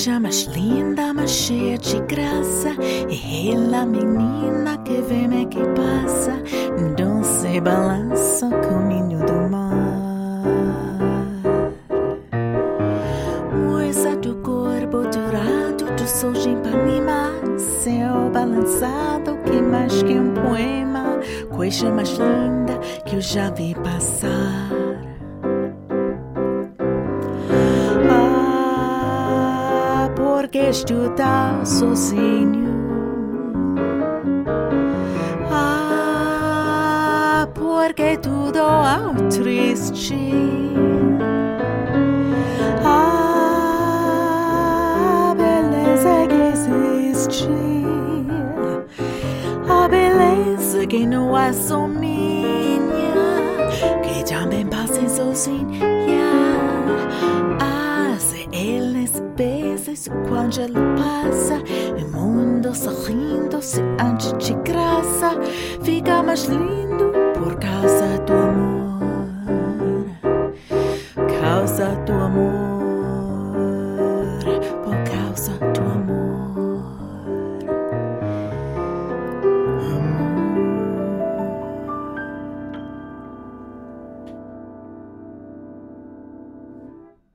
Coisa mais linda, mais cheia de graça. É ela, menina, que vem e que passa. Doce balanço, caminho do mar. Moça do corpo dourado do sol de Ipanema. Céu balançado, que mais que um poema. Coisa mais linda que eu já vi passar. Porque estudar sozinho. Porque tudo é triste. Beleza que existe. A beleza que não é só minha, que também passa sozinha. Se eles beijam quando ela passa, o mundo sorrindo se antes de graça fica mais lindo por causa do amor. Causa do amor.